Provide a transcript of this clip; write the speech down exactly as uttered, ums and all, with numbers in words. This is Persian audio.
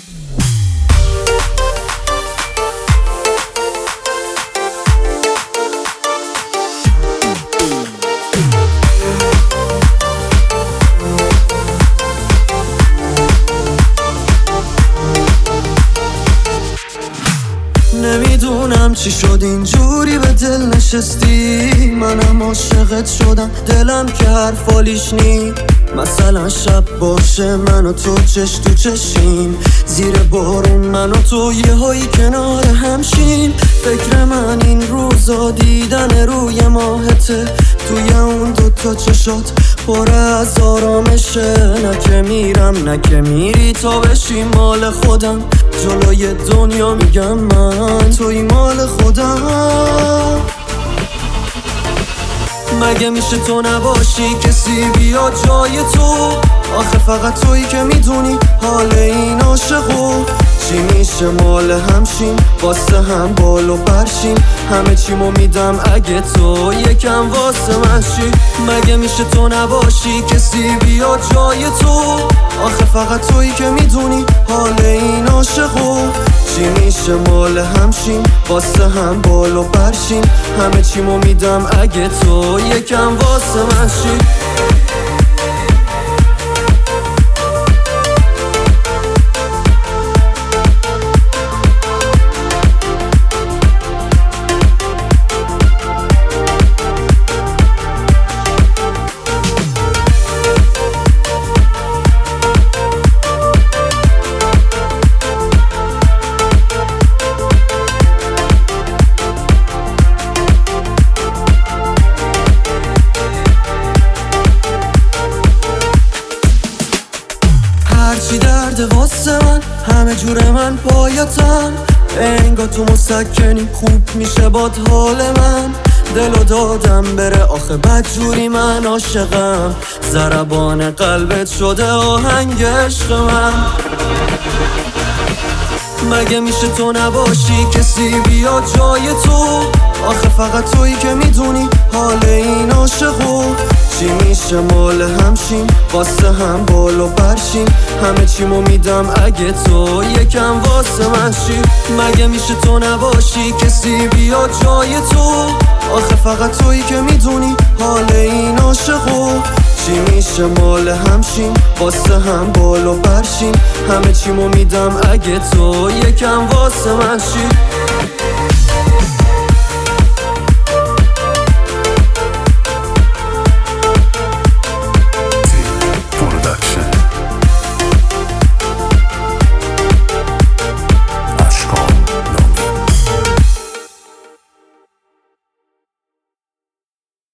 نمیدونم چی شد اینجوری به دل نشستی، منم عاشقت شدم دلم که حرفالیش نی. مثلا شب باشه من و تو چش تو چشیم، زیر بارون من و تو یه هایی کنار همشیم. فکر من این روزا دیدن روی ماهته، توی اون دوتا چشات پر از آرامشه. نه که میرم نه که میری تا بشی مال خودم، جلوی دنیا میگم من توی مال خودم. مگه میشه تو نباشی کسی بیا جای تو؟ آخه فقط تویی که میدونی حال این عاشقو. چی میشه مال همشیم، واسه هم بال و برشیم. همه چیمو میدم اگه تو یکم واسه من شی. مگه میشه تو نباشی کسی بیا جای تو؟ آخه فقط تویی که میدونی حال این عاشقو. چی میشه مال همشیم، واسه هم بال و برشیم. همه چیمو میدم اگه تو یکم واسه من شی. هرچی درد واسه من همه جور من پایتن. انگار تو مسکنی خوب میشه باد حال من. دلو دادم بره آخه بدجوری من عاشقم. ضربان قلبت شده آهنگ عشق من. مگه میشه تو نباشی کسی بیا جای تو؟ آخه فقط تویی که میدونی حال این عاشقو. چی میشه مال همشیم، واسه هم بال و برشیم. همه چیمو میدم اگه تو یکم واسه من شی. مگه میشه تو نباشی کسی بیا جای تو؟ آخه فقط تویی که میدونی حال این عاشقو. چی میشه مال همشیم، واسه هم بال و برشیم. همه چیمو میدم اگه تو یکم واسه من شی.